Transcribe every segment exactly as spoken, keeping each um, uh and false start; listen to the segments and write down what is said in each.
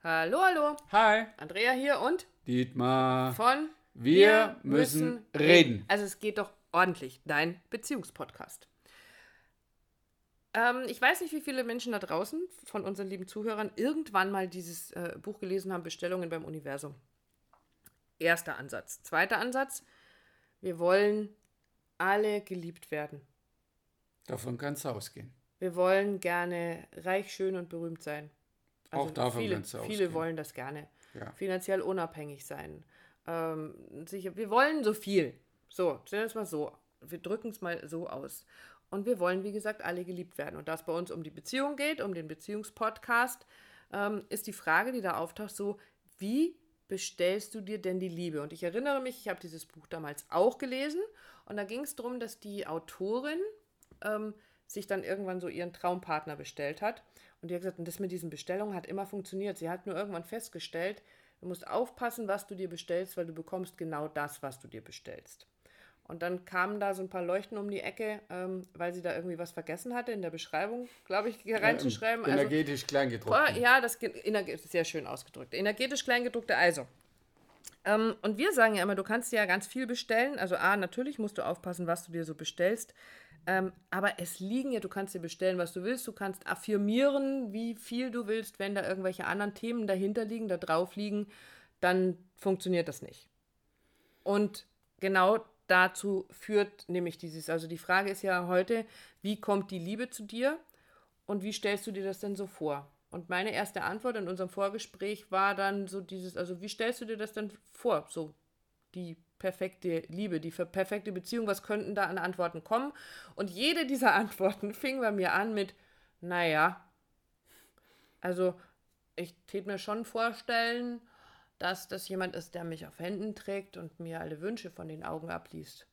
Hallo, hallo. Hi. Andrea hier und Dietmar. von Wir müssen reden. Also es geht doch ordentlich, dein Beziehungspodcast. Ähm, ich weiß nicht, wie viele Menschen da draußen von unseren lieben Zuhörern irgendwann mal dieses äh, Buch gelesen haben, Bestellungen beim Universum. Erster Ansatz. Zweiter Ansatz, wir wollen alle geliebt werden. Davon kann es ausgehen. Wir wollen gerne reich, schön und berühmt sein. Also Auch davon viele, kann es ausgehen. viele wollen das gerne. Ja. Finanziell unabhängig sein. Ähm, sicher, wir wollen so viel. So, stellen wir es mal so. Wir drücken es mal so aus. Und wir wollen, wie gesagt, alle geliebt werden. Und da es bei uns um die Beziehung geht, um den Beziehungspodcast, ähm, ist die Frage, die da auftaucht, so, wie bestellst du dir denn die Liebe? Und ich erinnere mich, ich habe dieses Buch damals auch gelesen. Und da ging es darum, dass die Autorin ähm, sich dann irgendwann so ihren Traumpartner bestellt hat. Und die hat gesagt, und das mit diesen Bestellungen hat immer funktioniert. Sie hat nur irgendwann festgestellt, du musst aufpassen, was du dir bestellst, weil du bekommst genau das, was du dir bestellst. Und dann kamen da so ein paar Leuchten um die Ecke, ähm, weil sie da irgendwie was vergessen hatte, in der Beschreibung, glaube ich, reinzuschreiben. Ja, energetisch also, kleingedruckt. Ja, das ist sehr schön ausgedrückt. Energetisch kleingedruckte, also. Ähm, und wir sagen ja immer, du kannst dir ja ganz viel bestellen. Also A, natürlich musst du aufpassen, was du dir so bestellst. Ähm, aber es liegen ja, du kannst dir bestellen, was du willst. Du kannst affirmieren, wie viel du willst. Wenn da irgendwelche anderen Themen dahinter liegen, da drauf liegen, dann funktioniert das nicht. Und genau dazu führt nämlich dieses, also die Frage ist ja heute, wie kommt die Liebe zu dir und wie stellst du dir das denn so vor? Und meine erste Antwort in unserem Vorgespräch war dann so dieses, also wie stellst du dir das denn vor? So die perfekte Liebe, die perfekte Beziehung, was könnten da an Antworten kommen? Und jede dieser Antworten fing bei mir an mit, naja, also ich tät mir schon vorstellen, dass das jemand ist, der mich auf Händen trägt und mir alle Wünsche von den Augen abliest.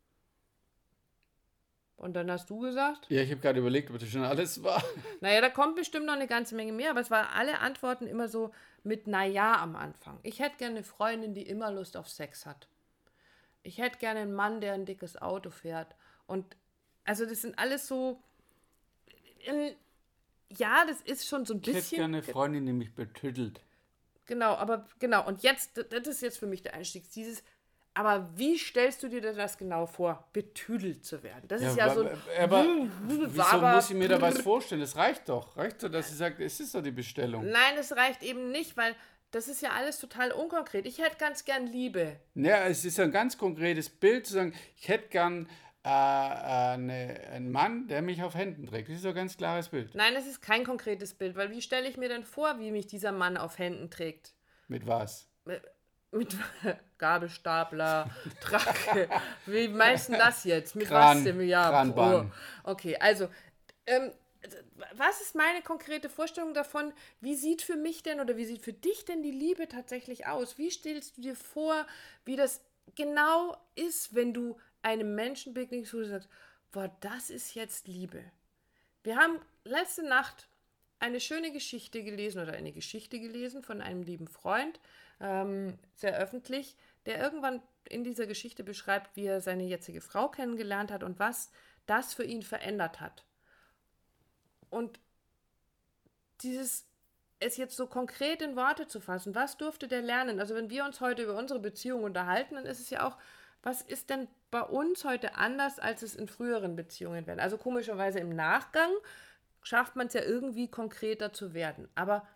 Und dann hast du gesagt? Ja, ich habe gerade überlegt, ob das schon alles war. Naja, da kommt bestimmt noch eine ganze Menge mehr, aber es waren alle Antworten immer so mit naja am Anfang. Ich hätte gerne eine Freundin, die immer Lust auf Sex hat. Ich hätte gerne einen Mann, der ein dickes Auto fährt. Und also das sind alles so, äh, ja, das ist schon so ein Ich bisschen. hätte gerne eine Freundin, die mich betüttelt. Genau, aber genau, und jetzt, das ist jetzt für mich der Einstieg, dieses, aber wie stellst du dir das genau vor, betüdelt zu werden? Das ist ja so ein... Aber wieso muss ich mir da was vorstellen? Das reicht doch. Reicht doch, dass sie sagt, es ist doch die Bestellung. Nein, es reicht eben nicht, weil das ist ja alles total unkonkret. Ich hätte ganz gern Liebe. Ja, es ist ein ganz konkretes Bild, zu sagen, ich hätte gern äh, eine, einen Mann, der mich auf Händen trägt. Das ist doch ein ganz klares Bild. Nein, es ist kein konkretes Bild, weil wie stelle ich mir denn vor, wie mich dieser Mann auf Händen trägt? Mit was? Mit Gabelstapler, Tracke. Wie meinst du das jetzt? Mit Kran, was denn? Ja, Kranbahn. Oh. Okay, also, ähm, was ist meine konkrete Vorstellung davon? Wie sieht für mich denn oder wie sieht für dich denn die Liebe tatsächlich aus? Wie stellst du dir vor, wie das genau ist, wenn du einem Menschen begegnest, wo du sagst, boah, das ist jetzt Liebe. Wir haben letzte Nacht eine schöne Geschichte gelesen oder eine Geschichte gelesen von einem lieben Freund, ähm, sehr öffentlich, der irgendwann in dieser Geschichte beschreibt, wie er seine jetzige Frau kennengelernt hat und was das für ihn verändert hat. Und dieses, es jetzt so konkret in Worte zu fassen, was durfte der lernen? Also wenn wir uns heute über unsere Beziehung unterhalten, dann ist es ja auch, was ist denn bei uns heute anders, als es in früheren Beziehungen wäre? Also komischerweise im Nachgang schafft man es ja irgendwie konkreter zu werden. Aber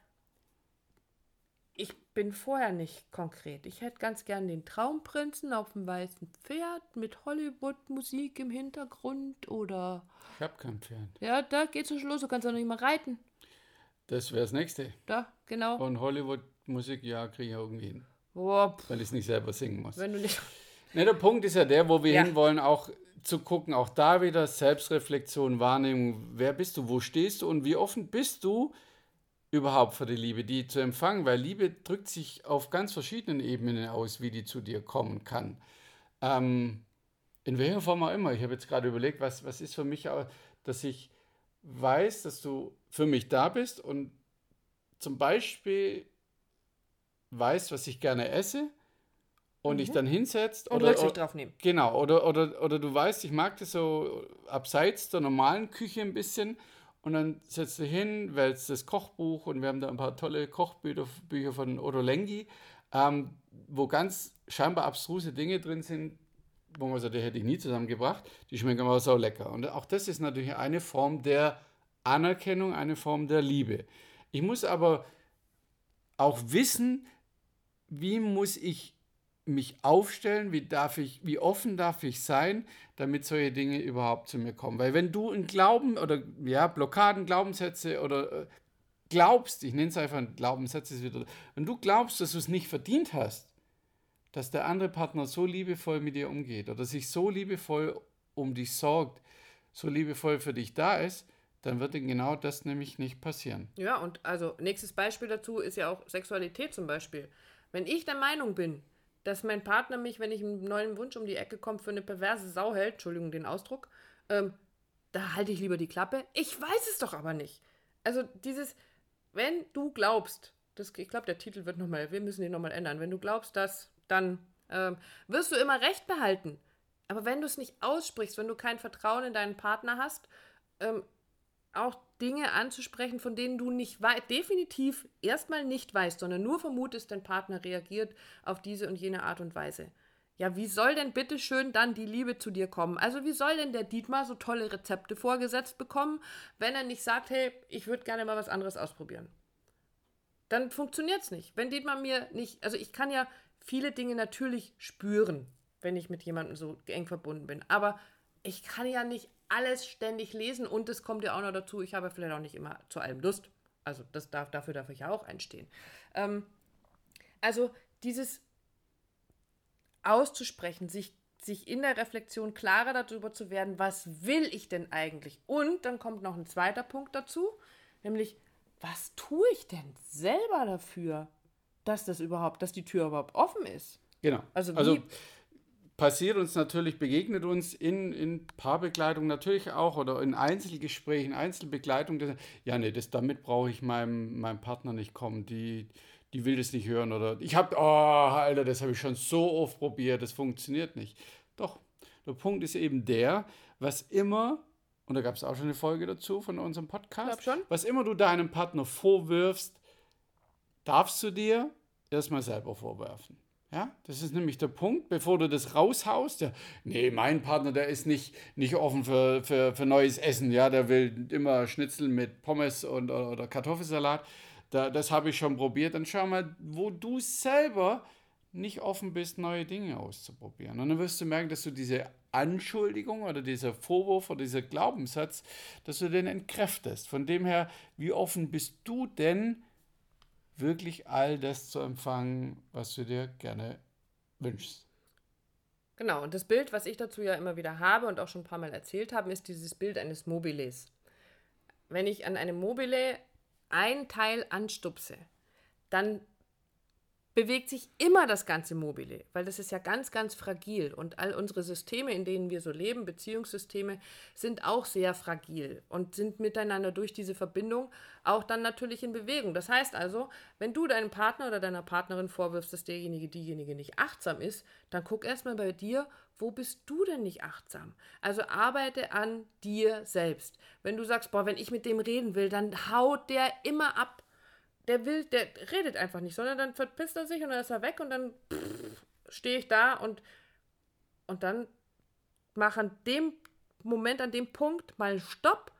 ich bin vorher nicht konkret. Ich hätte ganz gern den Traumprinzen auf dem weißen Pferd mit Hollywood-Musik im Hintergrund oder... Ich habe kein Pferd. Ja, da geht's schon los. Du kannst ja noch nicht mal reiten. Das wäre das Nächste. Da, genau. Und Hollywood-Musik, ja, kriege ich irgendwie hin. Boah, Weil ich es nicht selber singen muss. wenn du nicht... Ne, der Punkt ist ja der, wo wir Ja. hinwollen, auch zu gucken, auch da wieder Selbstreflexion, Wahrnehmung, wer bist du, wo stehst du und wie offen bist du überhaupt für die Liebe, die zu empfangen, weil Liebe drückt sich auf ganz verschiedenen Ebenen aus, wie die zu dir kommen kann. Ähm, in welcher Form auch immer. Ich habe jetzt gerade überlegt, was, was ist für mich, auch, dass ich weiß, dass du für mich da bist und zum Beispiel weißt, was ich gerne esse und dich dann hinsetzt. Und oder, Rücksicht drauf nehmen. Genau, oder, oder, oder du weißt, ich mag das so abseits der normalen Küche ein bisschen und dann setzt du hin, wählst das Kochbuch und wir haben da ein paar tolle Kochbücher Bücher von Otto Lengi, ähm, wo ganz scheinbar abstruse Dinge drin sind, wo man sagt, die hätte ich nie zusammengebracht, die schmecken aber sau lecker. Und auch das ist natürlich eine Form der Anerkennung, eine Form der Liebe. Ich muss aber auch wissen, wie muss ich mich aufstellen, wie darf ich, wie offen darf ich sein, damit solche Dinge überhaupt zu mir kommen. Weil wenn du einen Glauben oder ja, Blockaden, Glaubenssätze oder äh, glaubst, ich nenne es einfach Glaubenssätze wieder, wenn du glaubst, dass du es nicht verdient hast, dass der andere Partner so liebevoll mit dir umgeht oder sich so liebevoll um dich sorgt, so liebevoll für dich da ist, dann wird ihm genau das nämlich nicht passieren. Ja, und also nächstes Beispiel dazu ist ja auch Sexualität zum Beispiel. Wenn ich der Meinung bin, dass mein Partner mich, wenn ich einen neuen Wunsch um die Ecke komme, für eine perverse Sau hält, Entschuldigung den Ausdruck, ähm, da halte ich lieber die Klappe. Ich weiß es doch aber nicht. Also dieses, wenn du glaubst, das, ich glaube, der Titel wird nochmal, wir müssen den nochmal ändern, wenn du glaubst, dass, dann ähm, wirst du immer Recht behalten. Aber wenn du es nicht aussprichst, wenn du kein Vertrauen in deinen Partner hast, ähm, auch Dinge anzusprechen, von denen du nicht wei- definitiv erstmal nicht weißt, sondern nur vermutest, dein Partner reagiert auf diese und jene Art und Weise. Ja, wie soll denn bitte schön dann die Liebe zu dir kommen? Also wie soll denn der Dietmar so tolle Rezepte vorgesetzt bekommen, wenn er nicht sagt, hey, ich würde gerne mal was anderes ausprobieren? Dann funktioniert es nicht. Wenn Dietmar mir nicht, also ich kann ja viele Dinge natürlich spüren, wenn ich mit jemandem so eng verbunden bin, aber ich kann ja nicht alles ständig lesen und es kommt ja auch noch dazu, ich habe vielleicht auch nicht immer zu allem Lust. Also das darf, dafür darf ich ja auch einstehen. Ähm, also dieses auszusprechen, sich, sich in der Reflexion klarer darüber zu werden, was will ich denn eigentlich? Und dann kommt noch ein zweiter Punkt dazu, nämlich, was tue ich denn selber dafür, dass das überhaupt, dass die Tür überhaupt offen ist? Genau. Also wie... Also passiert uns natürlich, begegnet uns in, in Paarbegleitung natürlich auch oder in Einzelgesprächen, Einzelbegleitung. Das, ja, nee, das, damit brauche ich meinem, meinem Partner nicht kommen. Die, die will das nicht hören. Oder ich habe, oh, Alter, das habe ich schon so oft probiert, das funktioniert nicht. Doch, der Punkt ist eben der, was immer, und da gab es auch schon eine Folge dazu von unserem Podcast, Glaub schon. was immer du deinem Partner vorwirfst, darfst du dir erstmal selber vorwerfen. Ja, das ist nämlich der Punkt, bevor du das raushaust. Ja, nee, mein Partner, der ist nicht, nicht offen für, für, für neues Essen. Ja, der will immer Schnitzel mit Pommes und, oder Kartoffelsalat. Da, das habe ich schon probiert. Dann schau mal, wo du selber nicht offen bist, neue Dinge auszuprobieren. Und dann wirst du merken, dass du diese Anschuldigung oder dieser Vorwurf oder dieser Glaubenssatz, dass du den entkräftest. Von dem her, wie offen bist du denn, wirklich all das zu empfangen, was du dir gerne wünschst. Genau, und das Bild, was ich dazu ja immer wieder habe und auch schon ein paar Mal erzählt habe, ist dieses Bild eines Mobiles. Wenn ich an einem Mobile ein Teil anstupse, dann bewegt sich immer das ganze Mobile, weil das ist ja ganz, ganz fragil und all unsere Systeme, in denen wir so leben, Beziehungssysteme, sind auch sehr fragil und sind miteinander durch diese Verbindung auch dann natürlich in Bewegung. Das heißt also, wenn du deinem Partner oder deiner Partnerin vorwirfst, dass derjenige, diejenige nicht achtsam ist, dann guck erstmal bei dir, wo bist du denn nicht achtsam? Also arbeite an dir selbst. Wenn du sagst, boah, wenn ich mit dem reden will, dann haut der immer ab. Der will, der redet einfach nicht, sondern dann verpisst er sich und dann ist er weg und dann stehe ich da und, und dann mach an dem Moment, an dem Punkt mal Stopp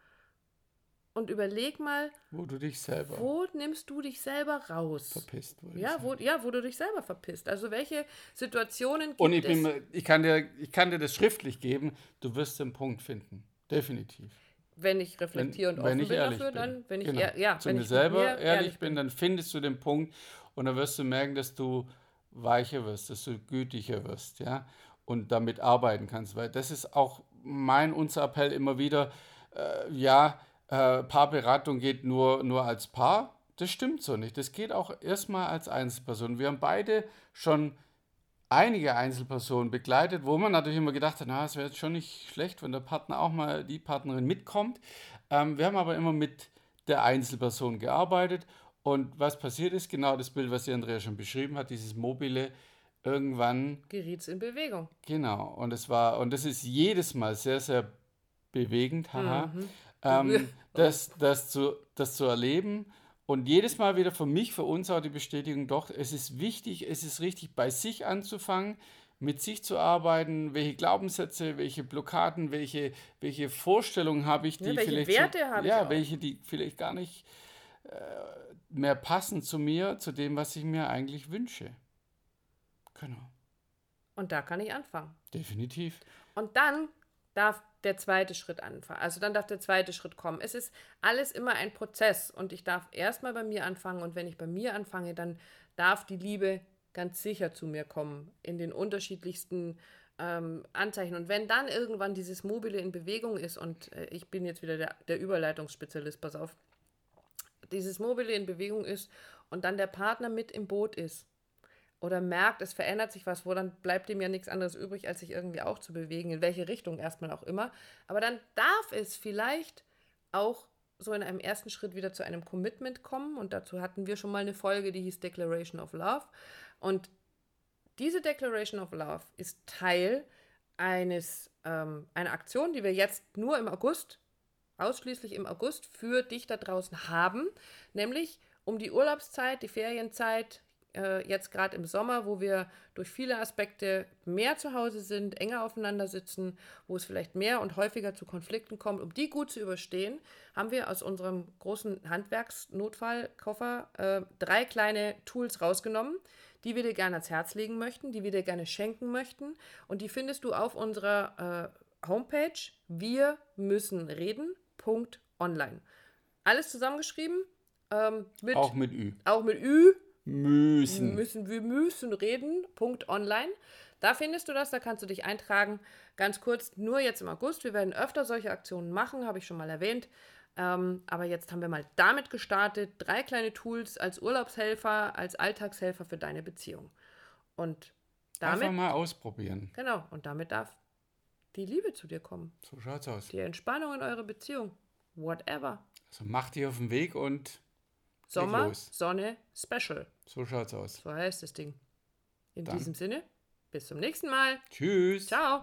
und überleg mal, wo du dich selber wo nimmst du dich selber raus? Verpisst, ja, wo, ja, wo du dich selber verpisst. Also welche Situationen gibt und ich, bin, es? ich, kann dir, ich kann dir das schriftlich geben, du wirst den Punkt finden. Definitiv. Wenn ich reflektiere wenn, und wenn offen bin dafür, bin, dann, wenn ich genau. ehr, ja, zu wenn mir ich selber mir ehrlich, ehrlich bin, dann findest du den Punkt und dann wirst du merken, dass du weicher wirst, dass du gütiger wirst, ja, und damit arbeiten kannst, weil das ist auch mein, unser Appell immer wieder, äh, ja, äh, Paarberatung geht nur, nur als Paar, das stimmt so nicht, das geht auch erstmal als Einzelperson. Wir haben beide schon einige Einzelpersonen begleitet, wo man natürlich immer gedacht hat, na, es wäre jetzt schon nicht schlecht, wenn der Partner auch mal die Partnerin mitkommt. Ähm, wir haben aber immer mit der Einzelperson gearbeitet und was passiert ist, genau das Bild, was die Andrea schon beschrieben hat, dieses mobile, irgendwann geriet es in Bewegung. Genau, und es war, und das ist jedes Mal sehr, sehr bewegend, haha. Mhm. ähm, das, das, zu, das zu erleben. Und jedes Mal wieder für mich, für uns auch die Bestätigung, doch, es ist wichtig, es ist richtig, bei sich anzufangen, mit sich zu arbeiten, welche Glaubenssätze, welche Blockaden, welche, welche Vorstellungen habe ich, Ja, die welche vielleicht Werte so, habe ich ja, auch? welche, die vielleicht gar nicht äh, mehr passen zu mir, zu dem, was ich mir eigentlich wünsche. Genau, Und da kann ich anfangen. definitiv. Und dann darf der zweite Schritt anfangen. Also dann darf der zweite Schritt kommen. Es ist alles immer ein Prozess und ich darf erstmal bei mir anfangen und wenn ich bei mir anfange, dann darf die Liebe ganz sicher zu mir kommen in den unterschiedlichsten ähm, Anzeichen. Und wenn dann irgendwann dieses Mobile in Bewegung ist und äh, ich bin jetzt wieder der, der Überleitungsspezialist, pass auf, dieses Mobile in Bewegung ist und dann der Partner mit im Boot ist, oder merkt, es verändert sich was, wo dann bleibt ihm ja nichts anderes übrig, als sich irgendwie auch zu bewegen, in welche Richtung erstmal auch immer. Aber dann darf es vielleicht auch so in einem ersten Schritt wieder zu einem Commitment kommen. Und dazu hatten wir schon mal eine Folge, die hieß Declaration of Love. Und diese Declaration of Love ist Teil eines, ähm, einer Aktion, die wir jetzt nur im August, ausschließlich im August für dich da draußen haben, nämlich um die Urlaubszeit, die Ferienzeit, jetzt gerade im Sommer, wo wir durch viele Aspekte mehr zu Hause sind, enger aufeinander sitzen, wo es vielleicht mehr und häufiger zu Konflikten kommt, um die gut zu überstehen, haben wir aus unserem großen Handwerksnotfallkoffer äh, drei kleine Tools rausgenommen, die wir dir gerne ans Herz legen möchten, die wir dir gerne schenken möchten und die findest du auf unserer äh, Homepage wir müssen reden Punkt online. Alles zusammengeschrieben. Ähm, mit, auch mit Ü. Auch mit Ü. Müssen. Müssen wir müssen reden. Punkt online. Da findest du das, da kannst du dich eintragen. Ganz kurz, nur jetzt im August. Wir werden öfter solche Aktionen machen, habe ich schon mal erwähnt. Ähm, aber jetzt haben wir mal damit gestartet. Drei kleine Tools als Urlaubshelfer, als Alltagshelfer für deine Beziehung. Und damit. Einfach mal ausprobieren. Genau, und damit darf die Liebe zu dir kommen. So schaut's aus. Die Entspannung in eurer Beziehung. Whatever. Also mach dich auf den Weg und Sommer, los. Sonne, Special. So schaut's aus. So heißt das Ding. In Dann. diesem Sinne, bis zum nächsten Mal. Tschüss. Ciao.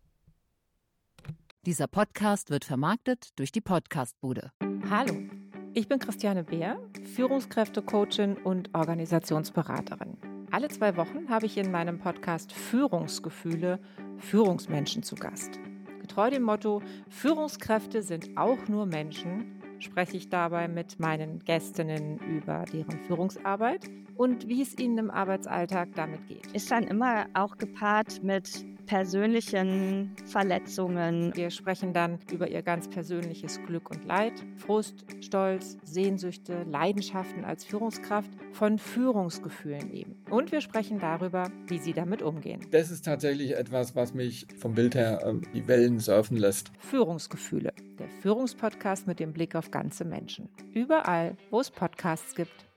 Dieser Podcast wird vermarktet durch die Podcastbude. Hallo, ich bin Christiane Beer, Führungskräftecoachin und Organisationsberaterin. Alle zwei Wochen habe ich in meinem Podcast Führungsgefühle Führungsmenschen zu Gast. Getreu dem Motto, Führungskräfte sind auch nur Menschen, spreche ich dabei mit meinen Gästinnen über deren Führungsarbeit und wie es ihnen im Arbeitsalltag damit geht. Ist dann immer auch gepaart mit persönlichen Verletzungen. Wir sprechen dann über ihr ganz persönliches Glück und Leid, Frust, Stolz, Sehnsüchte, Leidenschaften als Führungskraft, von Führungsgefühlen eben. Und wir sprechen darüber, wie sie damit umgehen. Das ist tatsächlich etwas, was mich vom Bild her ähm, die Wellen surfen lässt. Führungsgefühle, der Führungspodcast mit dem Blick auf ganze Menschen. Überall, wo es Podcasts gibt.